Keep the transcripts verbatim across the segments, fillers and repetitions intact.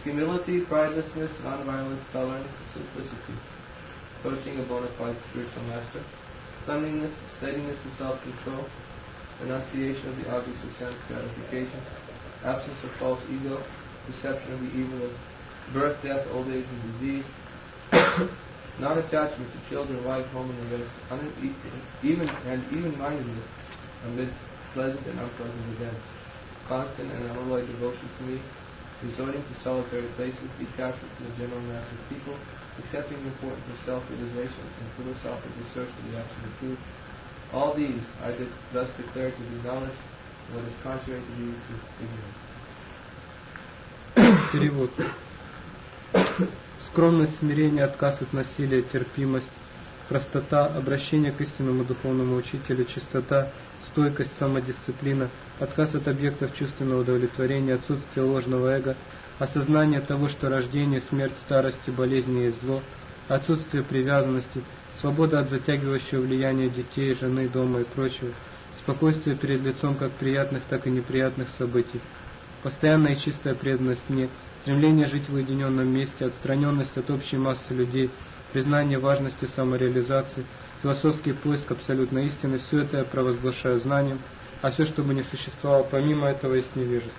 Humility, pridelessness, nonviolence, tolerance, simplicity. Approaching a bona fide spiritual master. Cleanliness, steadiness and self-control. Renunciation of the objects of sense gratification. Absence of false ego. Perception of the evil of birth, death, old age, and disease. Non-attachment to children, wife, home, and events. Un- even and even-mindedness amid pleasant and unpleasant events. Constant and unalloyed devotion to me. Resorting to solitary places, detachment from the general mass of people, accepting the importance of self-realization and philosophical search for the absolute truth. All these I did thus declare to be knowledge, and what is contrary to these is ignorance. Перевод. Скромность, смирение, отказ от насилия, терпимость, простота, обращение к истинному духовному учителю, чистота, стойкость, самодисциплина, отказ от объектов чувственного удовлетворения, отсутствие ложного эго, осознание того, что рождение, смерть, старость и болезни есть зло, отсутствие привязанности, свобода от затягивающего влияния детей, жены, дома и прочего, спокойствие перед лицом как приятных, так и неприятных событий, постоянная и чистая преданность мне, стремление жить в уединенном месте, отстраненность от общей массы людей, признание важности самореализации, философский поиск абсолютной истины, все это я провозглашаю знанием, а все, что бы не существовало помимо этого, есть невежество.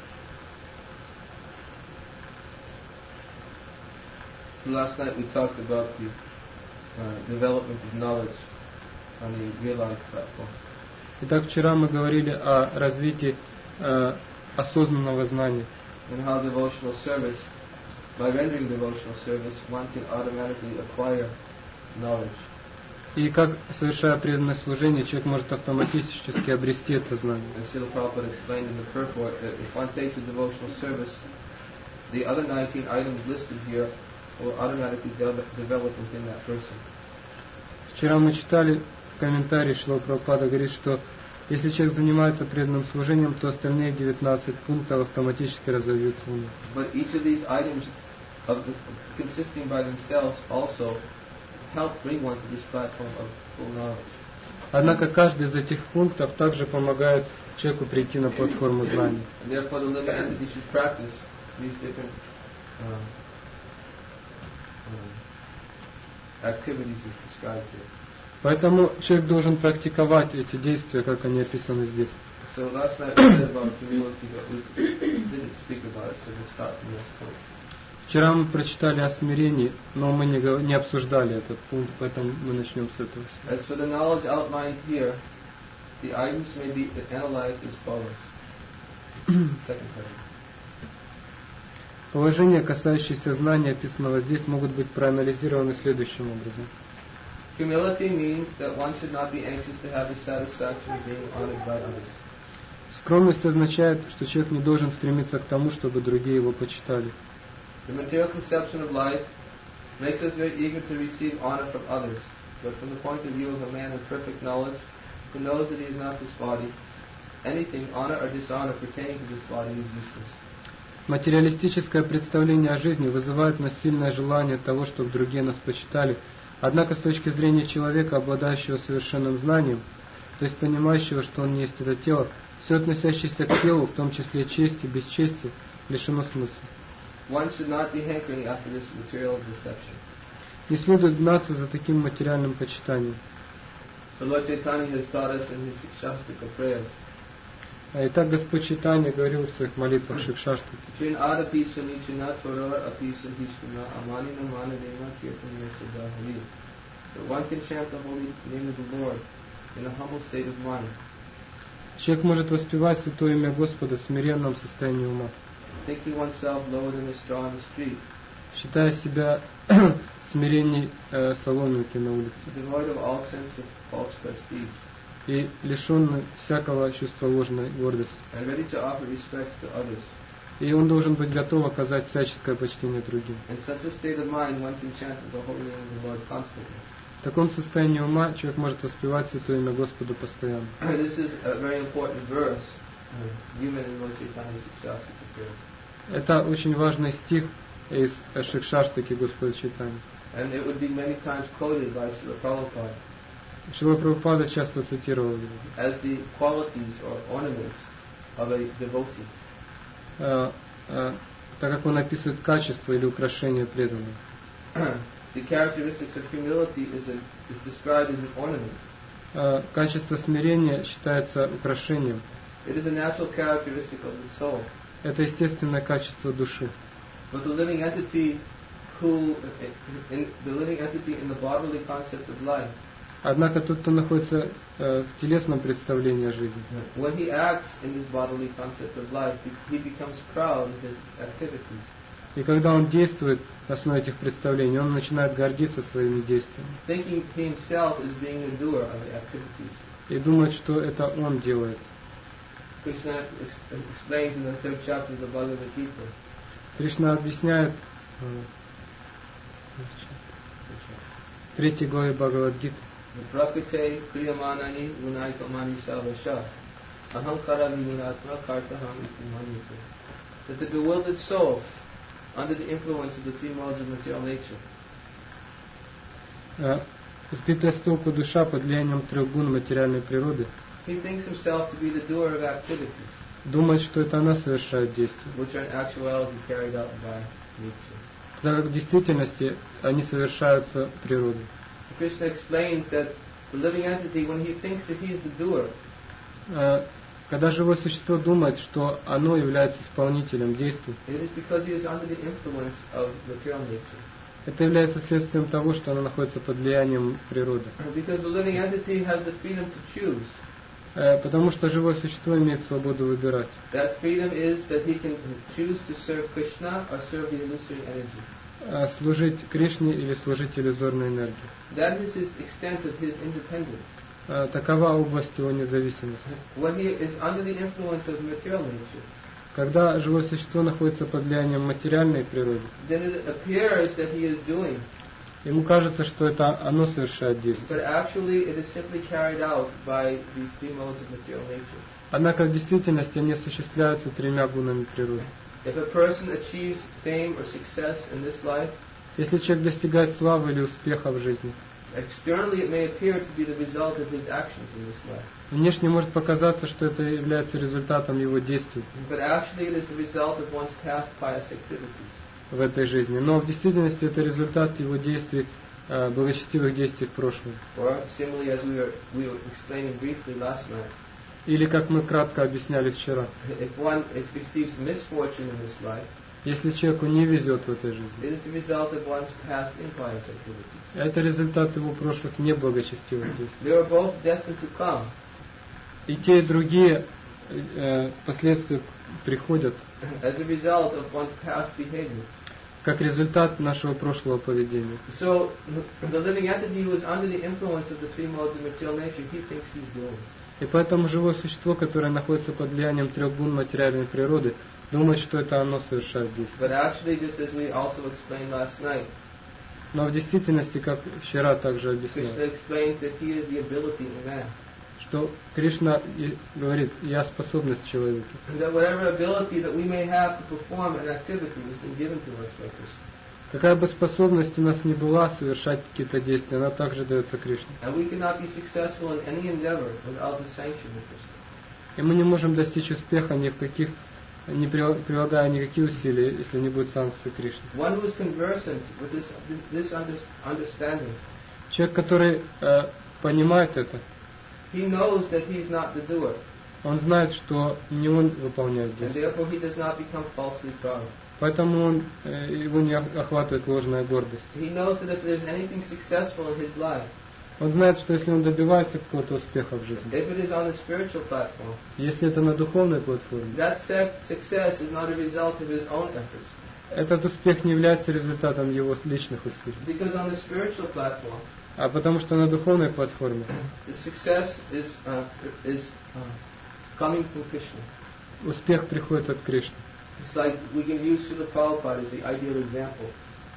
Last night we talked about the uh, development of knowledge on the realized platform. Итак, вчера мы говорили о развитии э, осознанного знания. And how devotional service, by rendering devotional service, one can automatically acquire knowledge. И как, совершая преданное служение, человек может автоматически обрести это знание. And Srila Prabhupada explained in the purport that if one takes a devotional service, the other nineteen items listed here will automatically de- develop within that person. Вчера мы читали комментарий, Шрила Прабхупада говорит, что если человек занимается преданным служением, то остальные девятнадцать пунктов автоматически разовьются в нем. But each of these items, of the, consisting by themselves, also help bring one to this platform of full knowledge. Однако каждый из этих пунктов также помогает человеку прийти на платформу знаний. And therefore the living entity should practice these different um, um, activities as described here. Поэтому человек должен практиковать эти действия, как они описаны здесь. So last night we said about humility, but we didn't speak about it, so we'll start from this point. Вчера мы прочитали о смирении, но мы не, не обсуждали этот пункт, поэтому мы начнем с этого. As for the knowledge outlined here, the items may be analyzed as follows. Second part. Положения, касающиеся знания, описанного здесь, могут быть проанализированы следующим образом. Humility means that one should not be anxious to have the satisfaction of being honored by others. Скромность означает, что человек не должен стремиться к тому, чтобы другие его почитали. The material conception of life makes us very eager to receive honor from others, but from the point of view of a man of perfect knowledge, who knows that he is not this body, anything, honor or dishonor pertaining to this body is useless. Материалистическое представление о жизни вызывает в нас сильное желание того, чтобы другие нас почитали. Однако с точки зрения человека, обладающего совершенным знанием, то есть понимающего, что он не есть это тело, все относящееся к телу, в том числе честь и бесчестие, лишено смысла. One should not be hankering after this material deception. Не следует гнаться за таким материальным почитанием. So Lord Chaitanya has taught us in his Shastika prayers. А итак, Господь Чайтанья говорил в своих молитвах Шикшаштаки. Chin adapisa nichina toror apisa hishkuna amanina manadema kirtanya siddhahari. That one can chant the holy name of the Lord in a humble state of mind. Человек может воспевать святое имя Господа в смиренном состоянии ума, Thinking oneself lower than a straw in the street. считая себя смиренней э, соломинки на улице Devoid of all sense of false prestige. и лишенный всякого чувства ложной гордости. And ready to offer respects to others. И он должен быть готов оказать всяческое почтение другим. In such a state of mind one can chant the holy name of the Lord constantly. В таком состоянии ума человек может воспевать святое имя Господа постоянно. This is a very important verse given in Lord Chaitanya's Shastika prayers. Это очень важный стих из Шикшаштаки Господа Чайтаньи. And it would be many times quoted by Srila Prabhupada Шрила Прабхупада часто цитировал его. as the qualities or ornaments of a devotee. Э, э, так как он описывает качество или украшение преданного. The characteristics of humility is, a, is described as an ornament. А качество смирения считается украшением. It is a natural characteristic of the soul. Это естественное качество души. But the living entity who, in, the living entity in the bodily concept of life, Однако тот, кто находится э, в телесном представлении о жизни, when he acts in this bodily concept of life, he, he becomes proud of his activities. и когда он действует на основе этих представлений, он начинает гордиться своими действиями. Thinking he himself is being the doer of the activities. И думает, что это он делает. Krishna ex- explains in the third chapter of the Bhagavad Gita. Кришна объясняет э, в третьей главе Бхагавад-гиты, Prakate kriyamanani gunaikamani savasha ahamkara vimunatma kartaham itimanyate. That the bewildered soul, under the influence of the three modes of material nature, э, сбитая с толку душа под влиянием трех гун материальной природы, he thinks himself to be the doer of activities, думает, что это она совершает действия, which are in actuality carried out by nature. так как в действительности они совершаются природой. Krishna explains that the living entity, when he thinks that he is the doer, Э, Когда живое существо думает, что оно является исполнителем действий, it is because he is under the influence of material nature. это является следствием того, что оно находится под влиянием природы. Because the living entity has the freedom to choose. Э, Потому что живое существо имеет свободу выбирать. That freedom is that he can choose to serve Krishna or serve the illusory energy. Э, Служить Кришне или служить иллюзорной энергии. That is his extent of his independence. Э, Такова область его независимости. When he is under the influence of material nature, Когда живое существо находится под влиянием материальной природы, then it appears that he is doing, ему кажется, что это оно совершает действие. but actually it is simply carried out by these three modes of material nature. Однако в действительности они осуществляются тремя гунами природы. If a person achieves fame or success in this life, Если человек достигает славы или успеха в жизни, externally it may appear to be the result of his actions in this life, внешне может показаться, что это является результатом его действий but actually it is the result of one's past pious activities. в этой жизни. Но в действительности это результат его действий, э, благочестивых действий в прошлом. Or similarly, as we were, we were explaining briefly last night, Или, как мы кратко объясняли вчера, if one if receives misfortune in this life, если человеку не везет в этой жизни, it is the result of one's past impious activities. это результат его прошлых неблагочестивых действий. They are both destined to come И те, и другие э, последствия приходят as a result of one's past behavior. как результат нашего прошлого поведения. So, the living entity who is under the influence of the three modes of material nature, he thinks he's doing. И поэтому живое существо, которое находится под влиянием трех гун материальной природы, думает, что это оно совершает действие. But actually, just as we also explained last night, Но в действительности, как вчера также Krishna объяснял, explains that he is the ability in man. что Кришна и говорит: «Я способность человека». That whatever ability that we may have to perform an activity has been given to us by Krishna. Какая бы способность у нас ни была совершать какие-то действия, она также дается Кришне. And we cannot be successful in any endeavor without the sanction of Krishna. И мы не можем достичь успеха ни в каких, не прилагая никакие усилия, если не будет санкции Кришны. One who is conversant with this, this understanding, Человек, который э, понимает это, he knows that he is not the doer, он знает, что не он выполняет and действия. therefore he does not become falsely proud. Поэтому он, э, его не охватывает ложная гордость. He knows that if there's anything successful in his life, Он знает, что если он добивается какого-то успеха в жизни, if it is on the spiritual platform, если это на духовной платформе, that success is not a result of his own efforts. этот успех не является результатом его личных усилий. Because on the spiritual platform, А потому что на духовной платформе the success is uh, is uh, coming from Krishna. успех приходит от Кришны. It's like we can use Srila Prabhupada as the ideal example.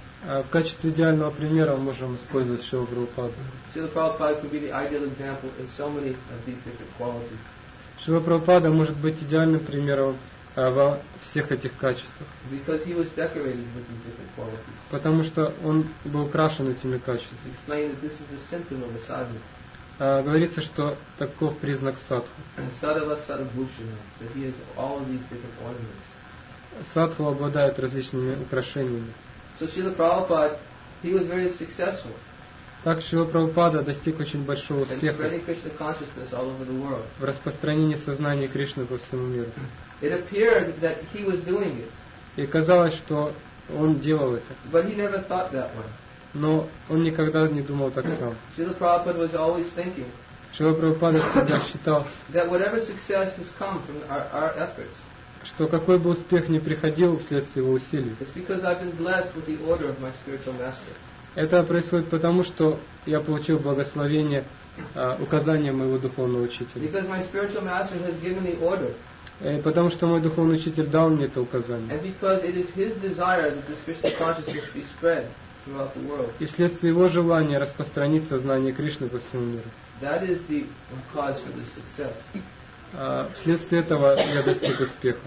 А в качестве идеального примера мы можем использовать Шрила Прабхупаду. Srila Prabhupada can be the ideal example in so many of these different qualities. Шрила Прабхупада может быть идеальным примером а, во всех этих качествах, Because he was decorated with these different qualities. потому что он был украшен этими качествами. It's explained that this is the symptom of a sadhu. А, говорится, что таков признак садху. And sadhava sadhabhushana, that he has all of these different ornaments. садху обладают различными украшениями. So Srila Prabhupada, he was very successful Так Шрила Прабхупада достиг очень большого in успеха spreading Krishna consciousness all over the world. в распространении сознания Кришны по всему миру. It appeared that he was doing it, И казалось, что он делал это, but he never thought that way. но он никогда не думал так сам. Srila Prabhupada was always thinking Шрила Прабхупада всегда считал, that whatever success has come from our, our efforts, что какой бы успех ни приходил вследствие его усилий, it's because I've been blessed with the order of my spiritual master. это происходит потому, что я получил благословение, а, указания моего духовного учителя. Because my spiritual master has given the order, И потому что мой духовный учитель дал мне это указание. and because it is his desire that this Krishna consciousness be spread throughout the world. И вследствие его желания распространить сознание Кришны по всему миру. That is the cause for this success. А, вследствие этого я достиг успеха.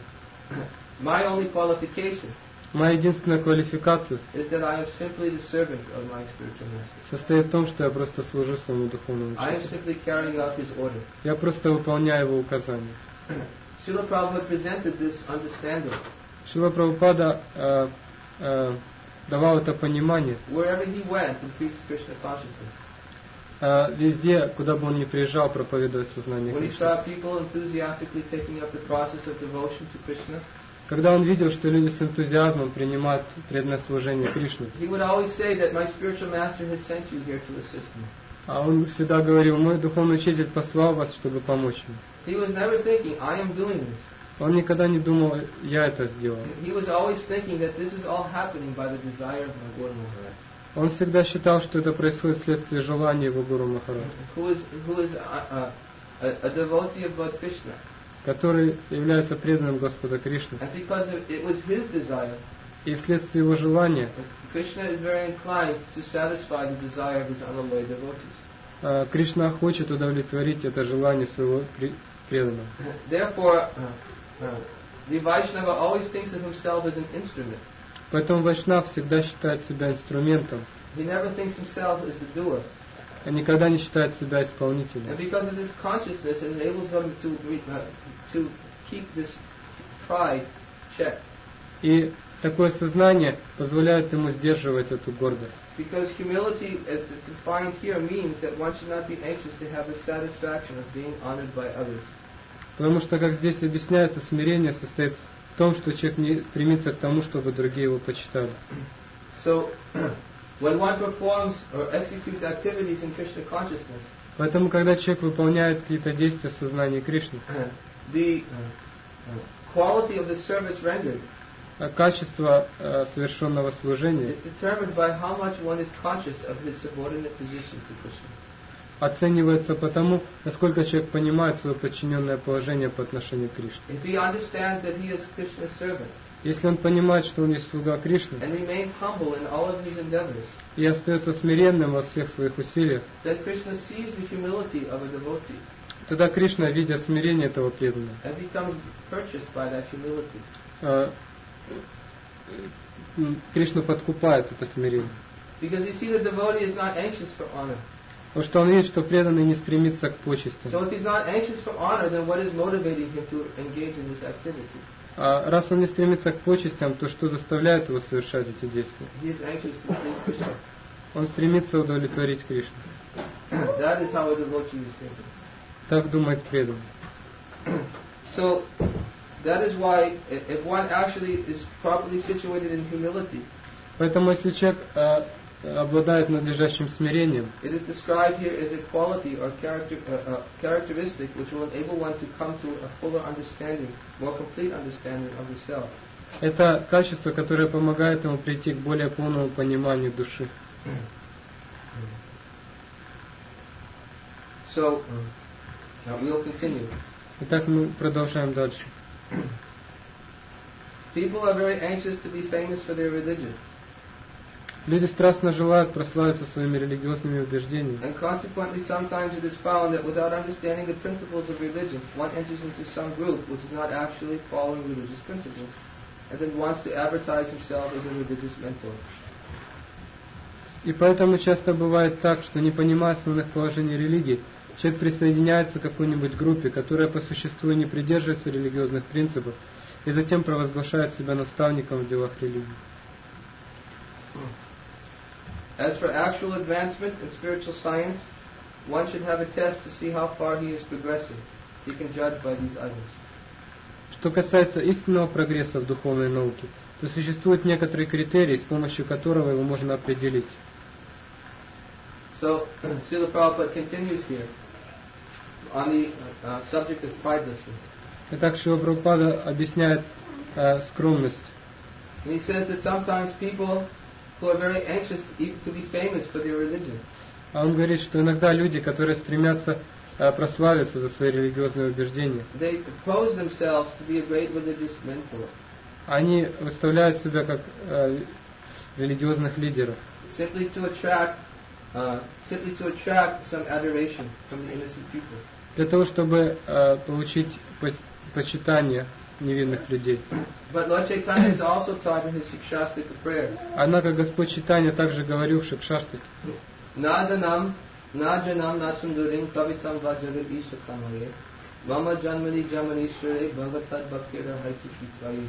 My only qualification Моя единственная квалификация is that I am simply the servant of my spiritual master. состоит в том, что я просто служу своему духовному I am учителю. simply carrying out his order. Я просто выполняю его указания. Srila Prabhupada presented this understanding. Шрила Прабхупада а, а, давал это понимание Wherever he went and preached Krishna consciousness. а, везде, куда бы он ни приезжал, проповедовать сознание When he Кришны. saw people enthusiastically taking up the process of devotion to Krishna, Когда он видел, что люди с энтузиазмом принимают преданное служение Кришне, he would always say that my spiritual master has sent you here to assist me. а он всегда говорил, мой духовный учитель послал вас, чтобы помочь мне. He was never thinking, I am doing this. Он никогда не думал, я это сделал. He was always thinking that this is all happening by the desire of my Guru Maharaj, Он всегда считал, что это происходит вследствие желания его Гуру Махараджа, who is, who is a, a, a, a devotee of Lord Krishna. который является преданным Господа Кришны. And because of- it was his desire, И вследствие его желания Krishna is very inclined to satisfy the desire of his unalloyed devotees. а, Кришна хочет удовлетворить это желание своего при- преданного. Therefore, uh, uh, the Vaishnava always thinks of himself as an instrument. Поэтому Вайшнав всегда считает себя инструментом, He never thinks himself as the doer. а никогда не считает себя And исполнителем. because of this consciousness, it enables him to, re- uh, to keep this pride checked. И такое сознание позволяет ему сдерживать эту гордость. Because humility, as defined here, means that one should not be anxious to have the satisfaction of being honored by others. Потому что, как здесь объясняется, смирение состоит в том, что человек не стремится к тому, чтобы другие его почитали. So, when one performs or executes activities in Krishna consciousness, Поэтому, когда человек выполняет какие-то действия в сознании Кришны, the quality of the service rendered а качество э, совершенного служения is determined by how much one is conscious of his subordinate position to Krishna. оценивается по тому, насколько человек понимает свое подчиненное положение по отношению к Кришне. If he understands that he is Krishna's servant Если он понимает, что он есть слуга Кришны, and remains humble in all of his endeavors, и остается смиренным во всех своих усилиях, then Krishna sees the humility of a devotee тогда Кришна, видя смирение этого преданного, and becomes purchased by that humility. э, м, Кришна подкупает это смирение. Because you see, the devotee is not anxious for honor. Потому что он видит, что преданный не стремится к So почестям. if he's not anxious for honor, then what is motivating him to engage in this activity? А раз он не стремится к почестям, то что заставляет его совершать эти действия? He is anxious to please Krishna. Он стремится удовлетворить Кришну. That is how a devotee is thinking. Так думает преданный. So that is why i- if one actually is properly situated in humility, Поэтому если человек э, обладает надлежащим смирением, it is described here as a quality or character, uh, uh, characteristic which will enable one to come to a fuller understanding, more complete understanding of the self. это качество, которое помогает ему прийти к более полному пониманию души. So now we'll continue. Итак, мы продолжаем дальше. People are very anxious to be famous for their religion, Люди страстно желают прославиться своими религиозными убеждениями. and consequently sometimes it is found that without understanding the principles of religion, one enters into some group which is not actually following religious principles, and then wants to advertise himself as a religious mentor. И поэтому часто бывает так, что не понимая основных положений религии, человек присоединяется к какой-нибудь группе, которая по существу не придерживается религиозных принципов, и затем провозглашает себя наставником в делах религии. As for actual advancement in spiritual science, one should have a test to see how far he is progressing. He can judge by these items. Что касается истинного прогресса в духовной науке, то существуют некоторые критерии, с помощью которого его можно определить. So, Srila Prabhupada continues here on the uh, subject of pridelessness. Итак, Шрила Прабхупада объясняет э, скромность. And he says that sometimes people who are very anxious even to be famous for their religion, А он говорит, что иногда люди, которые стремятся э, прославиться за свои религиозные убеждения, they propose themselves to be a great religious mentor, они выставляют себя как э, религиозных лидеров, simply to attract, uh, simply to attract some adoration from the innocent people. для того, чтобы э, получить по- почитание невинных людей. But Lord Chaitanya has also taught in his Sikshastika prayers, Однако Господь Чайтанья также говорил в Шикшаштаке: Nadanam, Najanam, Nasundurim, Kavitam Vajagat Ishakamaye, Vama Janmani Jamanishware, Bhagatad Bhaktira Haiti Kitsayi.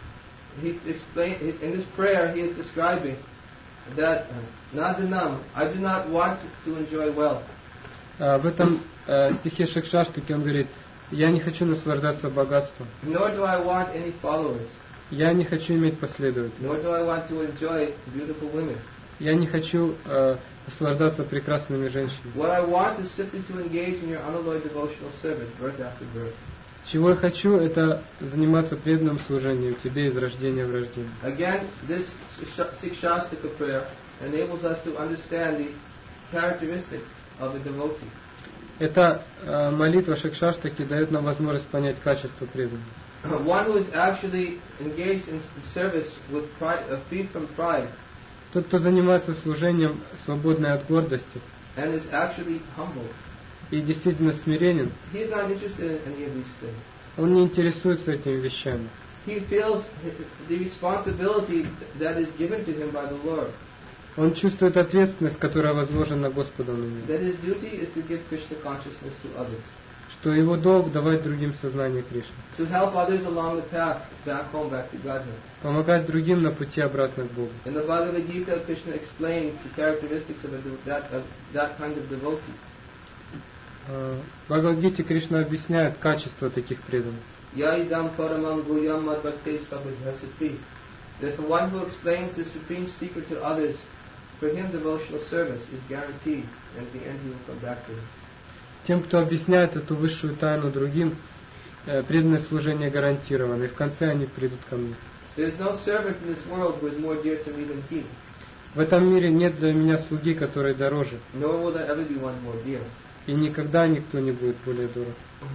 He explained, in this prayer he is describing that uh, Nadanam, I do not want to enjoy wealth. В этом э, стихе Шикшаштаки он говорит: я не хочу наслаждаться богатством, Nor do I want any followers. я не хочу иметь последователей, Nor do I want to enjoy beautiful women. я не хочу э, наслаждаться прекрасными женщинами. What I want is simply to engage in your unalloyed devotional service, birth after birth. Чего я хочу, это заниматься преданным служением Тебе из рождения в рождение. Again, this Sikshastika prayer enables us to understand the characteristics of a devotee. Эта э, молитва Шикшаштаки дает нам возможность понять качество преданного. One who is actually engaged in service with pride, uh, freed from pride, Тот, кто занимается служением, свободный от гордости and is actually humble. и действительно смиренен, He is not interested in any of these things. он не интересуется этими вещами. He feels the responsibility that is given to him by the Lord. Он чувствует ответственность, которая возложена Господом на него. That his duty is to give Krishna consciousness to others, Что его долг давать другим сознание Кришны. to help others along the path back home, back to Godhead. Помогать другим на пути обратно к Богу. In the Bhagavad Gita, Krishna explains the characteristics of, a, de- that, of that kind of devotee. В Бхагавад-гите Кришна объясняет качество таких преданных. Yaidam paramam guyam madbhaktesh pabhajhasati. That the one who explains the supreme secret to others, for him devotional service is guaranteed, and at the end he will come back to him. Тем, кто объясняет эту высшую тайну другим, э, преданное служение гарантировано, и в конце они придут ко мне. There is no servant in this world who is more dear to me than he, В этом мире нет для меня слуги, который дороже, nor will there ever be one more dear. и никогда никто не будет более дорог.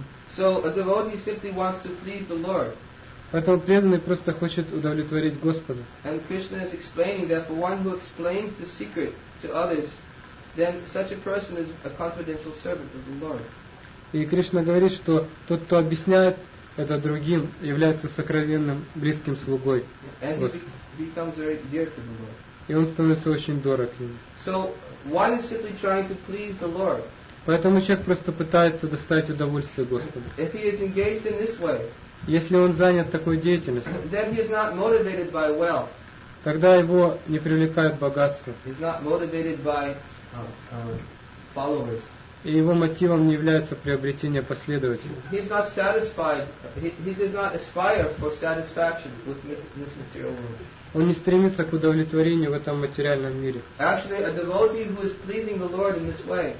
So a devotee simply wants to please the Lord. Поэтому преданный просто хочет удовлетворить Господа. And Krishna is explaining that for one who explains the secret to others, then such a person is a confidential servant of the Lord. И Кришна говорит, что тот, кто объясняет это другим, является сокровенным, близким слугой And he Господа. be- becomes very dear to the Lord. И он становится очень дорог ему. So one is simply trying to please the Lord. Поэтому человек просто пытается доставить удовольствие Господу. If he is engaged in this way, Если он занят такой деятельностью, then he is not motivated by wealth. тогда его не привлекает богатство, He's not motivated by uh, uh, followers. и его мотивом не является приобретение последователей. He's not satisfied. He, he does not aspire for satisfaction with mi- this material world. Он не стремится к удовлетворению в этом материальном мире. Actually, a devotee who is pleasing the Lord in this way,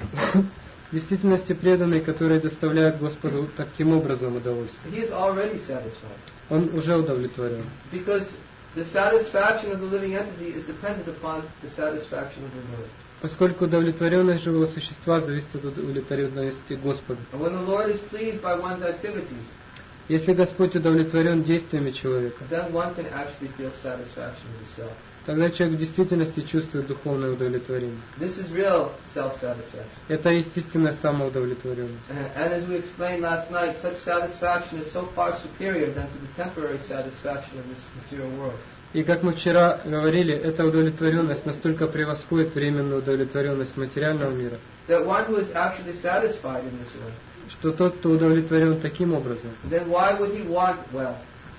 В действительности преданный, который доставляет Господу таким образом удовольствие, he is already satisfied. он уже удовлетворен. Because the satisfaction of the living entity is dependent upon the satisfaction of the Lord. Поскольку удовлетворенность живого существа зависит от удовлетворенности Господа. And when the Lord is pleased by one's activities, Если Господь удовлетворен действиями человека, then one can actually feel satisfaction in the self. тогда человек в действительности чувствует духовное удовлетворение. This is real self-satisfaction. Это естественная самоудовлетворенность. And, and as we explained last night, such satisfaction is so far superior than to the temporary satisfaction of this material world. И как мы вчера говорили, эта удовлетворенность настолько превосходит временную удовлетворенность материального мира, That one who is actually satisfied in this way, что тот, кто удовлетворен таким образом, then why would he want wealth?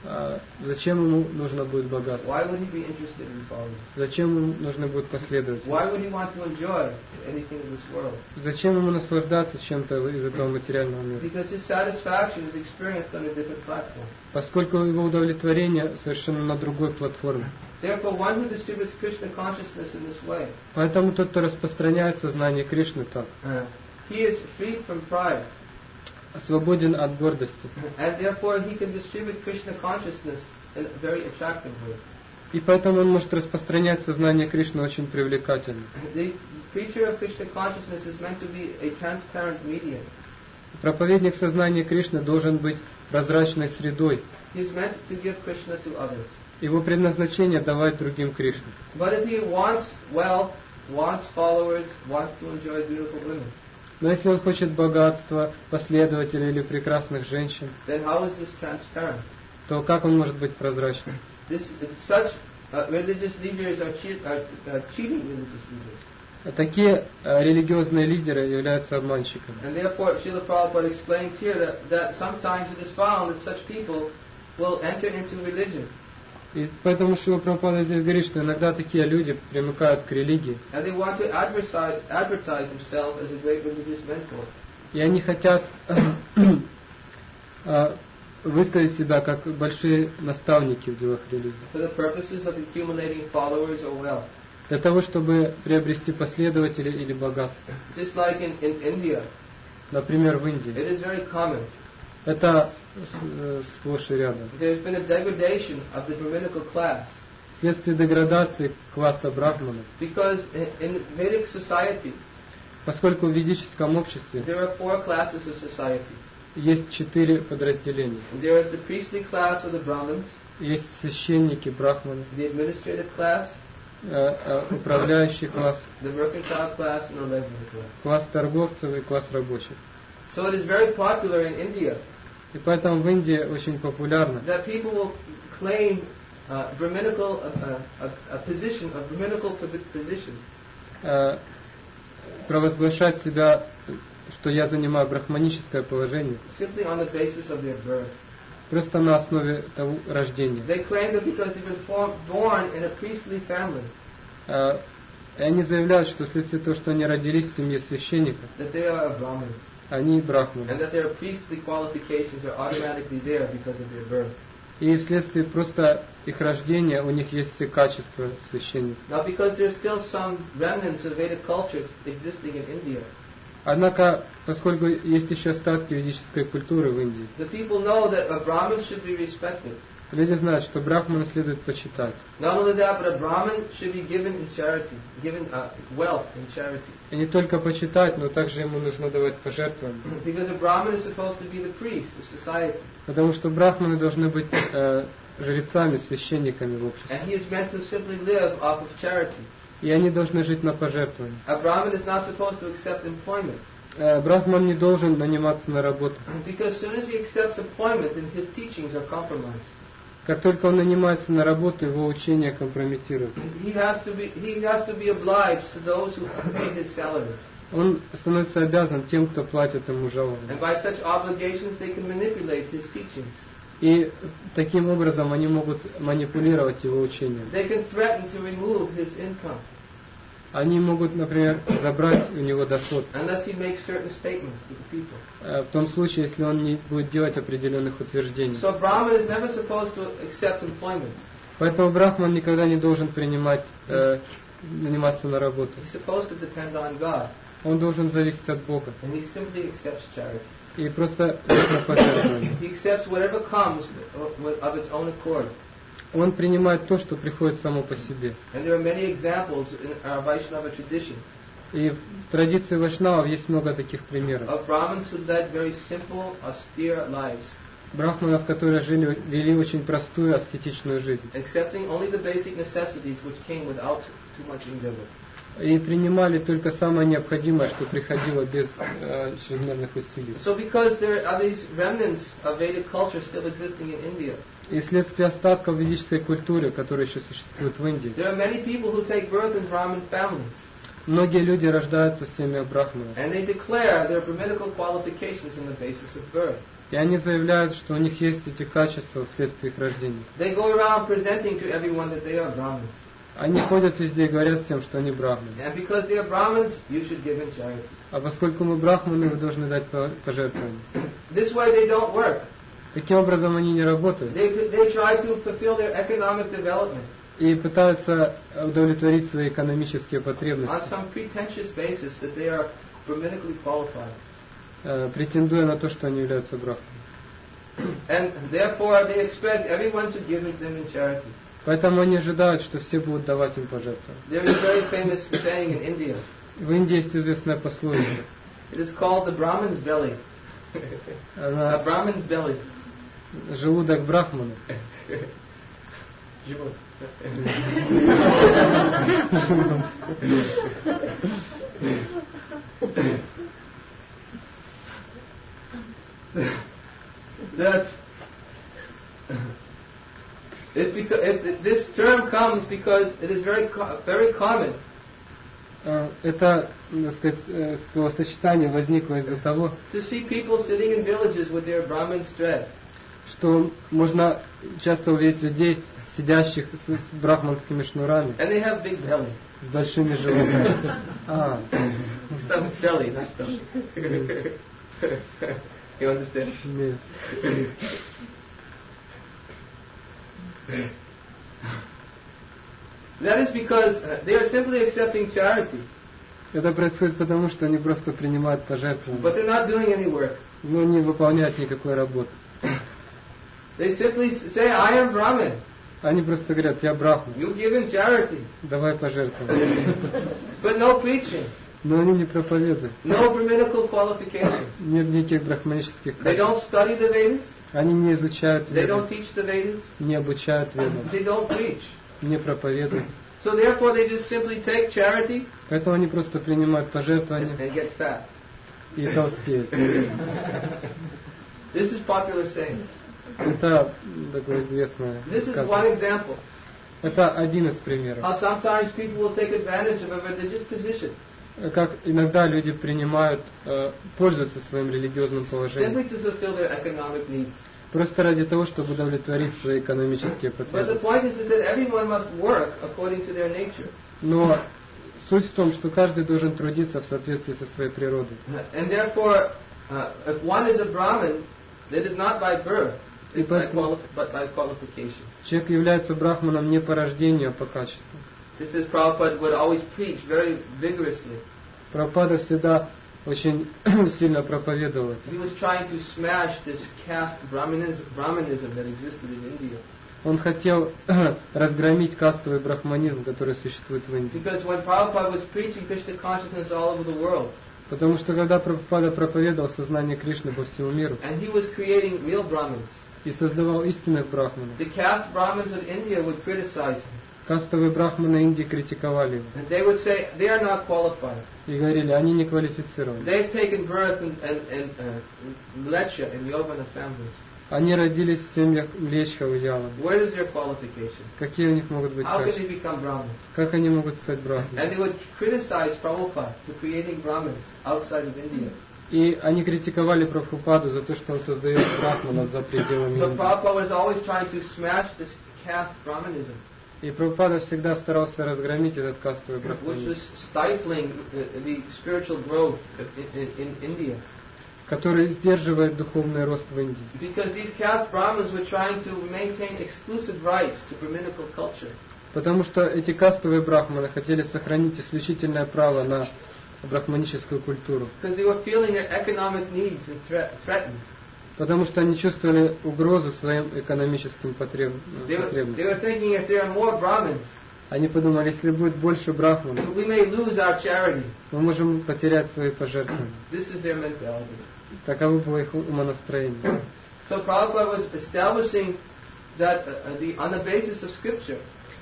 А зачем ему нужно будет богатство? Why would he be interested in followers? Зачем ему нужны будут последователи? Why would he want to enjoy anything in this world? Зачем ему наслаждаться чем-то из этого материального мира? Because his satisfaction is experienced on a different platform. Поскольку его удовлетворение совершенно на другой платформе. Therefore, one who distributes Krishna consciousness in this way, Поэтому тот, кто распространяет сознание Кришны так, uh, he is freed from pride, свободен от гордости. and therefore he can distribute Krishna consciousness in a very attractive way. И поэтому он может распространять сознание Кришны очень привлекательно. The preacher of Krishna consciousness is meant to be a transparent medium. Проповедник сознания Кришны должен быть прозрачной средой. He is meant to give Krishna to others. Его предназначение давать другим Кришну. But if he wants wealth, wants followers, wants to enjoy beautiful women, Но если он хочет богатства, последователей или прекрасных женщин, then how is this transparent? то как он может быть прозрачным? This, such uh, religious leaders are, cheat, are uh, cheating religious leaders. Такие э, религиозные лидеры являются обманщиками. And therefore, Srila Prabhupada explains here that, that sometimes it is found that such people will enter into religion. И поэтому Шрила Прабхупада здесь говорит, что иногда такие люди примыкают к религии. And they want to advertise, advertise themselves as a great religious mentor. И они хотят выставить себя как большие наставники в делах религии. For the purposes of accumulating followers or wealth. Для того, чтобы приобрести последователей или богатство. Just like in, in India, Например, в Индии. it is very common. Это сплошь и рядом. There's been a degradation of the Brahminical class. Вследствие деградации класса брахманов. Because in, in Vedic society, Поскольку в ведическом обществе there are four classes of society. есть четыре подразделения. There is the priestly class of the Brahmins, Есть священники, брахманы, the administrative class, управляющий класс, the mercantile class, and the legislative class. класс торговцев и класс рабочих. So it is very popular in India И поэтому в Индии очень популярно, that people will claim uh, Brahminical uh, a, a position, a Brahminical position, э, провозглашать себя, что я занимаю брахманическое положение, simply on the basis of their birth. просто на основе того рождения. They claim that because they've been form, born in a priestly family, Э, И они заявляют, что вследствие того, что они родились в семье священников, that they are a Brahmin, они брахманы. and that their priestly qualifications are automatically there because of their birth. И вследствие просто их рождения у них есть все качества священников. Now, because there's still some remnants of Vedic cultures existing in India, Однако, поскольку есть еще остатки ведической культуры в Индии, the people know that a Brahmin should be respected. люди знают, что брахмана следует почитать. Not only that, but a Brahmin should be given in charity, given uh, wealth in charity. И не только почитать, но также ему нужно давать пожертвования. Because a Brahmin is supposed to be the priest of society. Потому что брахманы должны быть э, жрецами, священниками в обществе. And he is meant to simply live off of charity. И они должны жить на пожертвования. A Brahmin is not supposed to accept employment. Э, брахман не должен наниматься на работу. Because as soon as he accepts employment, then his teachings are compromised. Как только он нанимается на работу, его учение компрометируют. He has to be, he has to be obliged to those who pay his salary. Он становится обязан тем, кто платит ему жалование. And by such obligations, they can manipulate his teachings. И таким образом они могут манипулировать его учением. They can threaten to remove his income Они могут, например, забрать у него доход. unless he makes certain statements to the people. э, В том случае, если он не будет делать определенных утверждений. So a Brahmin is never supposed to accept employment. Поэтому брахман никогда не должен принимать, э, наниматься на работу. He's supposed to depend on God, Он должен зависеть от Бога. and he simply accepts charity. И просто жить на пожертвование. He accepts whatever comes of its own accord. Он принимает то, что приходит само по себе. And there are many examples in our Vaishnava tradition И в традиции вайшнавов есть много таких примеров. of Brahmins who led very simple, austere lives, Брахманов, которые жили, вели очень простую аскетичную жизнь. accepting only the basic necessities which came without too much endeavor. И принимали только самое необходимое, что приходило без э, чрезмерных усилий. So because there are these remnants of Vedic culture still existing in India, И вследствие остатков ведической культуры, которая еще существует в Индии, there are many people who take birth in Brahmin families, многие люди рождаются в семьях брахманов. and they declare their Brahminical qualifications on the basis of birth. И они заявляют, что у них есть эти качества вследствие их рождения. They go around presenting to everyone that they are Brahmins. Они ходят везде и говорят всем, что они брахманы. And because they are Brahmins, you should give in charity. А поскольку мы брахманы, вы должны дать по- пожертвования. This way they don't work. Таким образом они не работают They, they try to fulfill their economic development и пытаются удовлетворить свои экономические on потребности, some pretentious basis that they are Brahminically qualified. э, претендуя на то, что они являются брахманами. And therefore they expect everyone to give them in charity. Поэтому они ожидают, что все будут давать им пожертвования. There is a very famous saying in India. В Индии есть известная пословица. It is called the Brahman's belly. A Она Brahman's belly. желудок брахмана. Живот. That it beca- it, this term comes because it is very co- very common Э, Это, так сказать, э, словосочетание возникло из-за того, to see people sitting in villages with their Brahmin thread. что можно часто увидеть людей, сидящих с, с брахманскими шнурами, And they have big bellies. с большими желудками. А, Stomach belly, not stomach. You understand? нет. That is because uh, they are simply accepting charity, Это происходит потому, что они просто принимают but пожертвования, they're not doing any work. но не выполняют никакой работы. They simply s- say, I am Brahmin. Они просто говорят, я брахман, You give in charity. давай пожертвования. But no preaching, Но они не проповедуют. no Brahminical qualifications. Нет никаких брахманических They качеств. don't study the Vedas. Они не изучают They don't веды, teach the Vedas. не обучают ведам, They don't preach. не проповедуют. So therefore they just simply take charity Поэтому они просто принимают and, пожертвования and get fat. и толстеют. This is popular saying. Это такое известное This is one высказывание. example. Это один из примеров. How sometimes people will take advantage of a religious position Как иногда люди принимают, э, пользуются своим религиозным положением simply to fulfill their economic needs. просто ради того, чтобы удовлетворить свои экономические But the потребности. point is, is that everyone must work according to their nature. Но суть в том, что каждый должен трудиться в соответствии со своей природой. And therefore, uh, if one is a Brahmin, that is not by birth, it's by quali- but by qualification. Человек является брахманом не по рождению, а по качеству. Just as Prabhupada would always preach very vigorously. Прабхупада всегда очень сильно проповедовал это. He was trying to smash this caste Brahmanism, Brahmanism that existed in India. Он хотел разгромить кастовый брахманизм, который существует в Индии. Because when Prabhupada was preaching Krishna consciousness all over the world, Потому что когда Прабхупада проповедовал сознание Кришны по всему миру and he was creating real Brahmins, и создавал истинных брахманов, the caste Brahmins of India would criticize him. кастовые брахманы Индии критиковали его And they would say, they are not qualified. и говорили, они не квалифицированы. They've taken birth in, in, in uh, Mlecha and Yovana families. Они родились в семьях Млечха и Явана. Where is their qualification? Какие у них могут быть How can качества? they become Brahmins? Как они могут стать And брахманами? they would criticize Prabhupada for creating Brahmins outside of India. И они критиковали Прабхупаду за то, что он создает брахманов за пределами So Индии. Prabhupada was always trying to smash this caste Brahmanism, И Прабхупада всегда старался разгромить этот кастовый which was брахманизм, stifling the, the spiritual growth of, in, in, in India. который сдерживает духовный рост в Индии. Because these caste Brahmins were trying to maintain exclusive rights to Brahminical culture. Потому что эти кастовые брахманы хотели сохранить исключительное право на брахманическую культуру. Because they were feeling their economic needs and thre- threatened. Потому что они чувствовали угрозу своим экономическим потреб- They were, they потребностям. were thinking if there are more Brahmins, Они подумали, если будет больше брахманов, we may lose our charity. мы можем потерять свои пожертвования. This is their mentality. Таково было их умонастроение. So Prabhupada was establishing that uh, the, on the basis of scripture.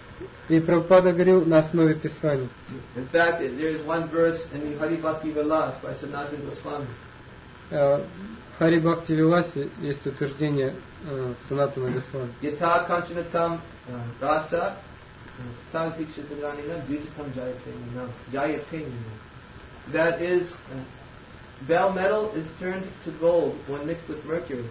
И Прабхупада говорил на основе Писаний. In fact, there is one verse in the Hari Bhakti Vilas by Sanatana Goswami. В Хари Бхакти Виласе есть утверждение Санатана Госвами. Yatha kanchanatam rasa tanti chitranina dvijatam jayatenina jayatenina. That is, uh, bell metal is turned to gold when mixed with mercury.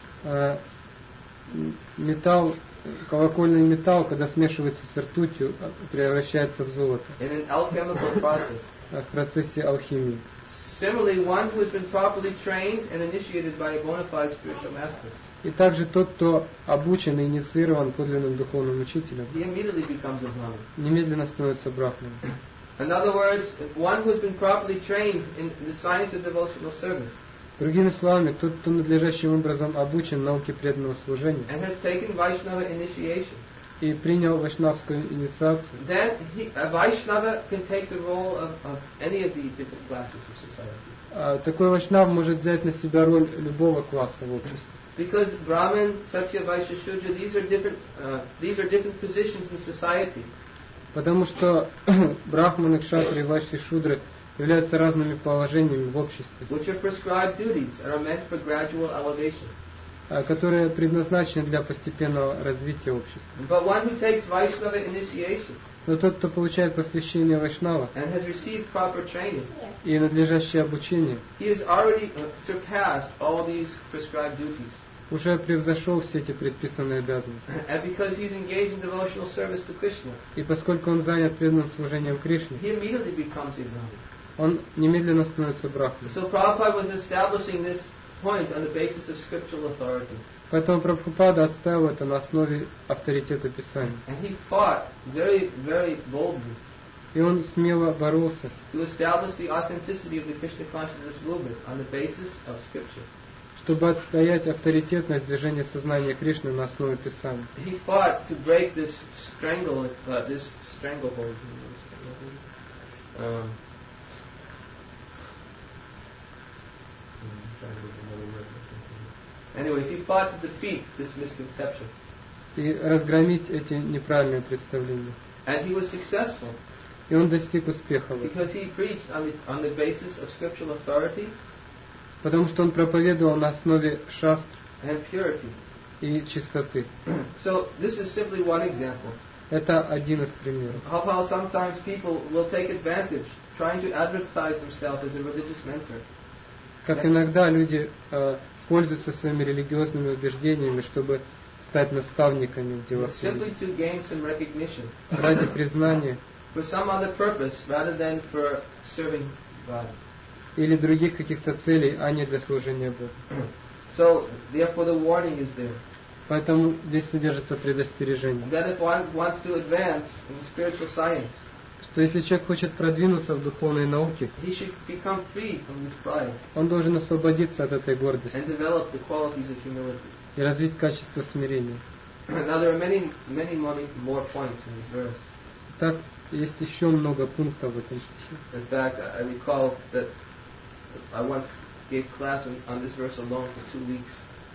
Металл, колокольный металл, когда смешивается с ртутью, превращается в золото. In an alchemical process. В процессе алхимии. Similarly, one who has been properly trained and initiated by a bona fide spiritual master. И также тот, кто обучен и инициирован подлинным духовным учителем, he immediately becomes a Brahmin. Немедленно становится брахманом. In other words, one who has been properly trained in the science of devotional service. Другими словами, тот, кто надлежащим образом обучен науке преданного служения and has taken Vaishnava initiation. И принял вайшнавскую инициацию, then he, a Vaishnava can take the role of, of any of the different classes of society. Такой вайшнав может взять на себя роль любого класса в обществе. Because Brahman, Satya, Vaishya, Shudra, these are different. Uh, these are different positions in society. Потому что брахманы, кшатры, вайшьи, шудры являются разными положениями в обществе, which are prescribed duties and are meant for gradual elevation. которые предназначены для постепенного развития общества. But one who takes Vaishnava initiation, но тот, кто получает посвящение вайшнава and has received proper training, и надлежащее обучение, he has already surpassed all these prescribed duties. уже превзошел все эти предписанные обязанности. And because he's engaged in devotional service to Krishna, и поскольку он занят преданным служением Кришне, he immediately becomes a Brahmin. Он немедленно становится брахманом. So Prabhupada was establishing this point on the basis of scriptural authority. Поэтому Прабхупада отставил это на основе авторитета Писания. And he fought very, very boldly. И он смело боролся, to establish the authenticity of the Krishna consciousness movement on the basis of scripture. чтобы отстоять авторитетность движения сознания Кришны на основе Писания. He fought to break this strangle, uh, this stranglehold. Um, Anyways, he fought to defeat this misconception. И разгромить эти неправильные представления. And he was successful. И он достиг успеха. Because he preached on the, on the basis of scriptural authority. Потому что он проповедовал на основе шастр and purity. И чистоты. So this is simply one example. Это один из примеров. How, how sometimes people will take advantage, trying to advertise themselves as a religious mentor. Как иногда люди э, пользуются своими религиозными убеждениями, чтобы стать наставниками в делах Simply to gain some recognition. Ради признания. For some other purpose, rather than for serving God. Или других каких-то целей, а не для служения Богу. So, therefore, the warning is there. Поэтому здесь содержится предостережение. That if one wants to advance in spiritual science, что если человек хочет продвинуться в духовной науке, he should become free from this pride. Он должен освободиться от этой гордости. And develop the qualities of humility. И развить качество смирения. Now there are many, many more points in this verse. Так, есть еще много пунктов в этом стихе. In fact, I recall that I once gave class on, on this verse alone for two weeks.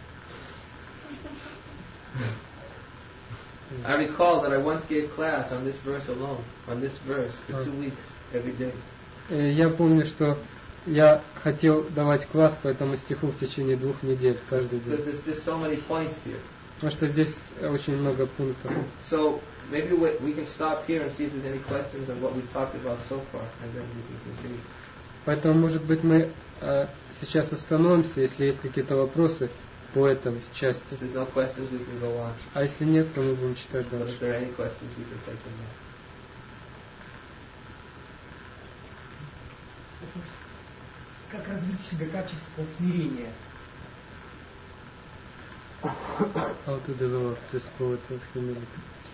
I recall that I once gave class on this verse alone, on this verse for two weeks every day. Я помню, что я хотел давать класс по этому стиху в течение двух недель каждый день. Because there's just so many points here. Потому что здесь очень много пунктов. So maybe we, we can stop here and see if there's any questions on what we've talked about so far, and then we can continue. Поэтому, может быть, мы э, сейчас остановимся, если есть какие-то вопросы по этой части. If there's no questions, we can go on. А если нет, то мы будем читать But дальше. if there are any questions, we can take them now. Как развить в себе качество смирения? How to develop this quality of humility.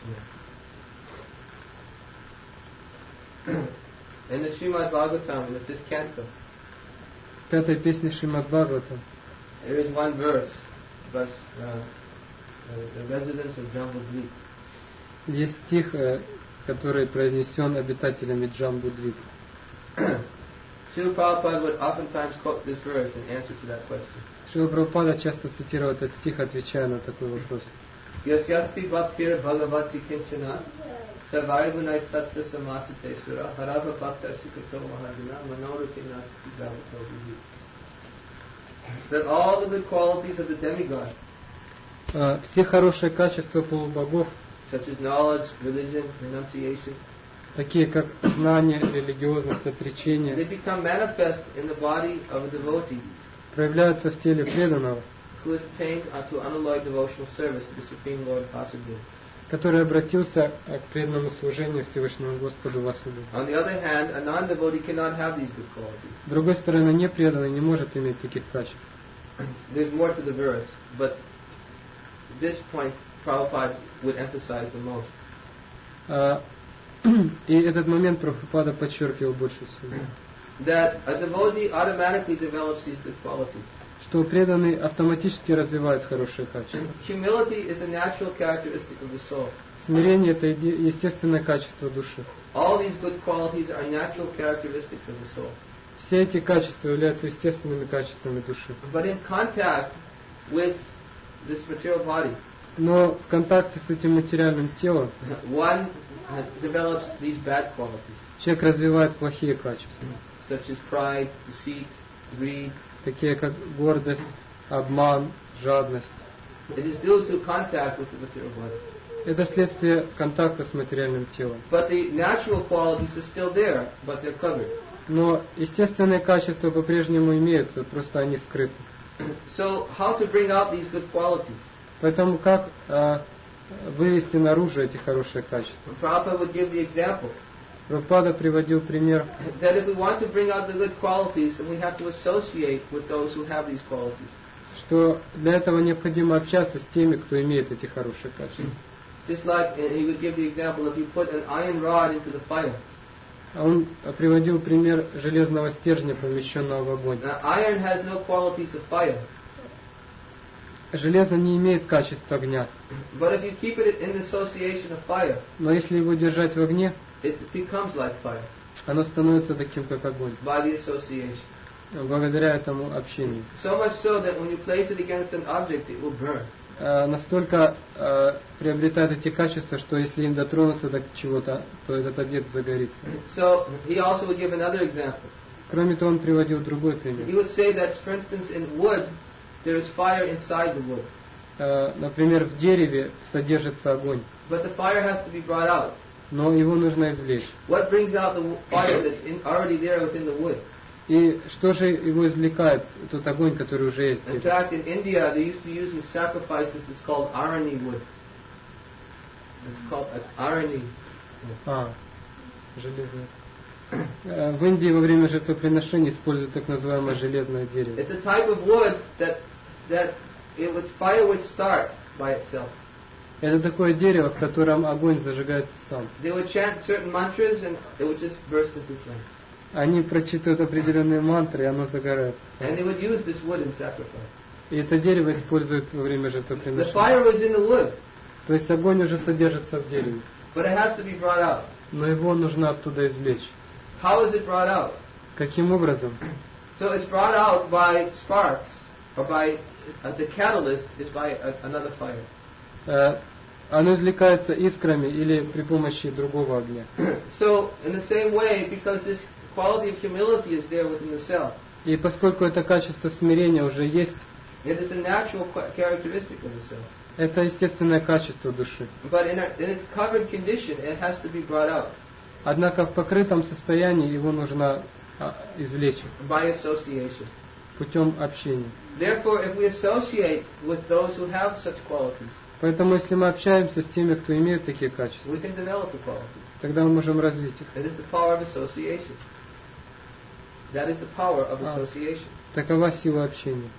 In the Srimad Bhagavatam, in the fifth canto, В пятой песне Шримад Бхагаватам there is one verse about uh, the residents of Jambudvip. есть стих, который произнесен обитателями Джамбудвип. Srila Prabhupada would oftentimes quote this verse in answer to that question. Шрила Прабхупада часто цитировал этот стих, отвечая на такой вопрос. Yasyasti bhaktir bhagavati kinchana savai gunais tatra samasate sura harava bhakta sikato mahadina manoruti nasati bhavato vihi. that all the good qualities of the demigods, А, все хорошие качества полубогов, such as knowledge, religion, renunciation, такие как знание, религиозность, they отречение, become manifest in the body of a devotee проявляются в теле преданного, who has attained unto unalloyed devotional service to the Supreme Lord Vasudeva. который обратился а, к преданному служению Всевышнему Господу Васудеву. On the other hand, a non-devotee cannot have these good qualities. С другой стороны, непреданный не может иметь таких качеств. There's more to the verse, but this point Prabhupada would emphasize the most. А, и этот момент Прабхупада подчеркивал больше всего. That a devotee automatically develops these good qualities. Что преданный автоматически развивает хорошие качества. Humility is a natural characteristic of the soul. Смирение – это еди- естественное качество души. All these good qualities are natural characteristics of the soul. Все эти качества являются естественными качествами души. But in contact with this material body, Но в контакте с этим материальным телом one uh, develops these bad qualities, человек развивает плохие качества, such as pride, deceit, greed. такие как гордость, обман, жадность. It is due to contact with the material body. Это следствие контакта с материальным телом. But the natural qualities are still there, but they're covered. Но естественные качества по-прежнему имеются, просто они скрыты. So how to bring out these good qualities? Поэтому как а, вывести наружу эти хорошие качества? Prabhupada would give the example Прабхупада приводил пример, that if we want to bring out the good qualities, then we have to associate with those who have these qualities. что для этого необходимо общаться с теми, кто имеет эти хорошие качества. Just like, and he would give the example, if you put an iron rod into the fire. А он приводил пример железного стержня, помещенного в огонь. Now, iron has no qualities of fire, Железо не имеет качеств огня, but if you keep it in the association of fire, но если его держать в огне, it becomes like fire оно становится таким, как огонь, by the association. благодаря этому общению. So much so that when you place it against an object, it will burn. А, настолько а, приобретает эти качества, что если им дотронуться до чего-то, то этот объект загорится. So he also would give another example. Кроме того, он приводил другой He пример. would say that, for instance, in wood, there is fire inside the wood, А, например, в дереве содержится огонь, but the fire has to be brought out. но его нужно извлечь. What brings out the fire that's in, already there within the wood? И что же его извлекает, тот огонь, который уже есть в In дереве? fact, in India, they used to use in sacrifices, it's called arani wood. It's called it's arani. А, железное. Э, В Индии во время жертвоприношений используют так называемое железное дерево. It's a type of wood that that it would fire would start by itself. Это такое дерево, в котором огонь зажигается сам. They would chant certain mantras and it would just burst into flames. Они прочитывают определенные мантры, и оно загорается. And they would use this wood in sacrifice. И это дерево используют во время The жертвоприношения. fire was in the wood, То есть огонь уже содержится в дереве, but it has to be brought out. но его нужно оттуда извлечь. How is it brought out? Каким образом? So it's brought out by sparks, or by uh, the catalyst is by a, another fire. Э, Оно извлекается искрами или при помощи другого огня. So in the same way, because this quality of humility is there within the self, И поскольку это качество смирения уже есть, it is a natural qu- characteristic of the self. это естественное качество души. But in, a, in its covered condition, it has to be brought out Однако в покрытом состоянии его нужно а, извлечь by association. путем общения. Therefore, if we associate with those who have such qualities, Поэтому если мы общаемся с теми, кто имеет такие качества, we can develop the qualities. тогда мы можем развить их. It is the power of association. That is the power of Ah. association. Такова сила общения.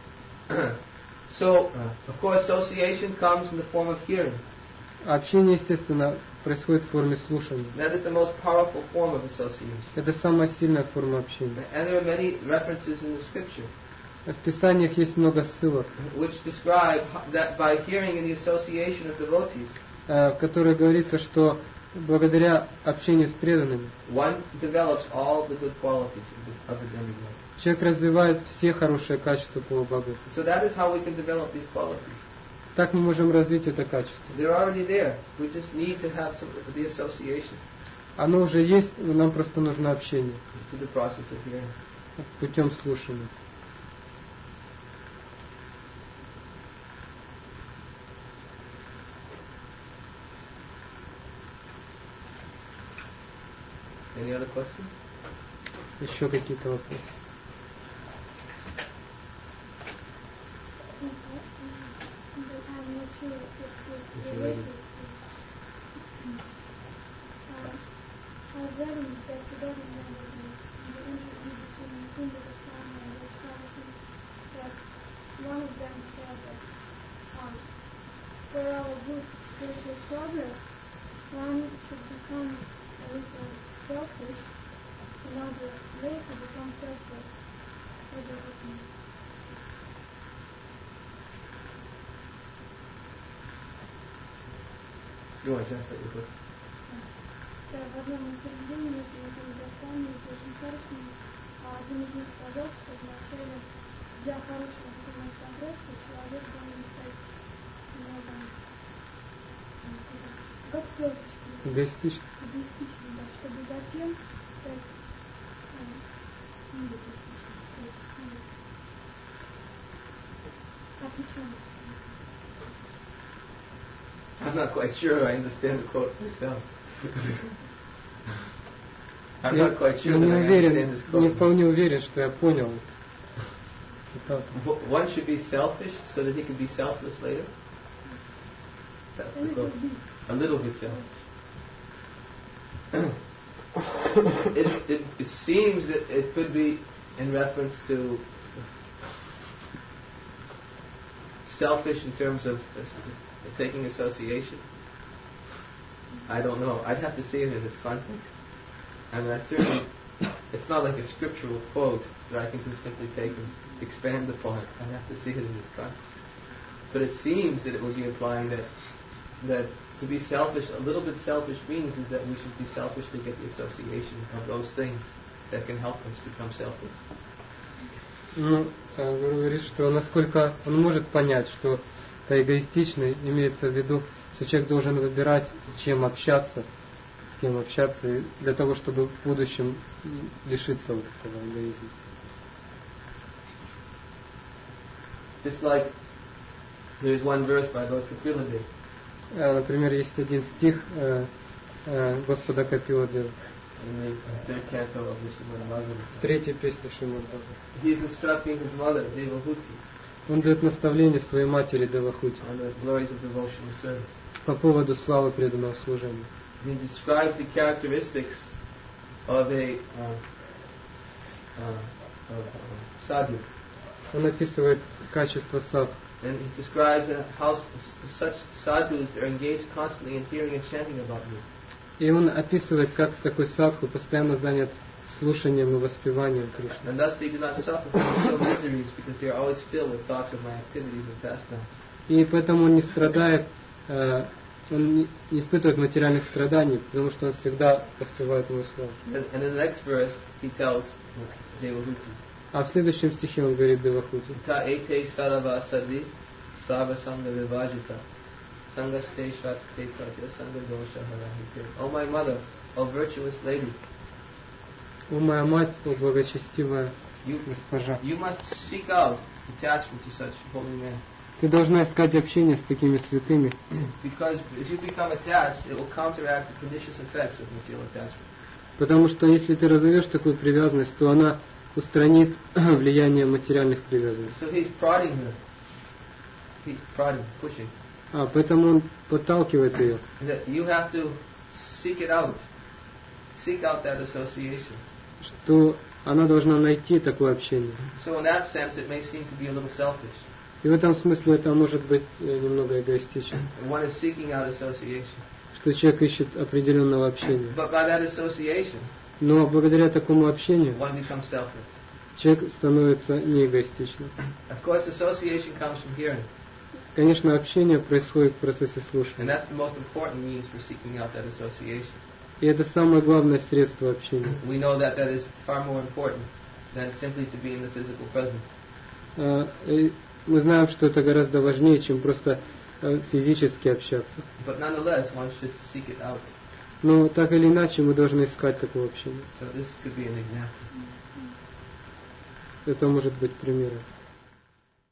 So, of course, association comes in the form of hearing. Общение, естественно, происходит в форме слушания. That is the most powerful form of association. Это самая сильная форма общения. And there are many references in the scripture В Писаниях есть много ссылок, which describe ho- that by hearing in the association of devotees, э, в которых говорится, что благодаря общению с преданными one develops all the good qualities of the, of the demigod. человек развивает все хорошие качества полубогов. So that is how we can develop these qualities. Так мы можем развить это качество. They're already there. We just need to have some the association Оно уже есть, но нам просто нужно общение to the process of hearing. путем слушания. Any other questions? Еще какие-то вопросы? I'm not sure if it's It's related related. to uh, I've read in that the government is in the interview between Hindu Islam and Vaishnavism that one of them said that um, for our good spiritual progress, one should become a little selfish in order later become selfless. What does it mean? You want to translate your book? Да, в одном интервью между Индостаном и Южным Персией один из них сказал, что вначале для хорошего духовного прогресса человек должен стать немного как selfish, Эгоистично. эгоистичным, да, чтобы затем стать не эгоистичным. Отлично. I'm not quite sure I understand the quote myself. I'm Я not quite sure не that I уверен, understand this не quote. вполне уверен, что я понял цитату. W- One should be selfish so that he can be selfless later. That's A the little quote. bit. A little bit selfish. it, it, it seems that it could be in reference to selfish in terms of uh, taking association. I don't know. I'd have to see it in its context. I mean, I certainly, it's not like a scriptural quote that I can just simply take and expand upon. I'd have to see it in its context. But it seems that it would be implying that that to be selfish, a little bit selfish means is that we should be selfish to get the association of those things that can help us become selfless. Ну, Гуру говорит, что насколько он может понять, что это эгоистично, имеется в виду, что человек должен выбирать, с чем общаться, с кем общаться, и для того, чтобы в будущем лишиться вот этого эгоизма. Just like there's one verse by Lord Kapila Dev. Например, есть один стих э, э, Господа Капила Дева, In the third canto of the Srimad в Bhagavatam. третьей песне Шримад Бхагаватам. He is instructing his mother, Devahuti, Он дает наставление своей матери Девахути on the glories of devotional service. по поводу славы преданного служения. He describes the characteristics of a uh, uh, of, uh, sadhu, Он описывает качество садху. and he describes uh, how s- such sadhus are engaged constantly in hearing and chanting about me. И он описывает, как такой садху постоянно занят слушанием и воспеванием Кришны. And thus they do not suffer from material miseries because they are always filled with thoughts of my activities and pastimes. И поэтому он не страдает, э, он не, не испытывает материальных страданий, потому что он всегда воспевает мою славу. And, and in the next verse he tells Devahuti, А в следующем стихе он говорит Девахути: Ta ete sarava sadhi sarva sangha vivajita sangaste shvatte pratya sangha dosha harahite. O my mother, O virtuous lady, «О моя мать, о благочестивая you, госпожа, you must seek out attachment to such holy men. ты должна искать общение с такими святыми, Because if you become attached, it will counteract the pernicious effects of material attachment. потому что если ты разовьешь такую привязанность, то она устранит влияние материальных привязанностей. So he's prodding her. He's prodding, pushing. А, поэтому он подталкивает ее, That you have to seek it out. Seek out that association. что она должна найти такое общение. So in that sense, it may seem to be a little selfish. И в этом смысле это может быть э, немного эгоистично, One is seeking out association. что человек ищет определенного общения. But by that association, Но благодаря такому общению one becomes selfless. человек становится не эгоистичным. Of course, association comes from hearing. Конечно, общение происходит в процессе And слушания. that's the most important means for seeking out that association. И это самое главное средство общения. We know that that is far more important than simply to be in the physical presence. А, и мы знаем, что это гораздо важнее, чем просто э, физически общаться. But nonetheless, one should seek it out. Но так или иначе мы должны искать такое общение. So this could be an example. Это может быть примером.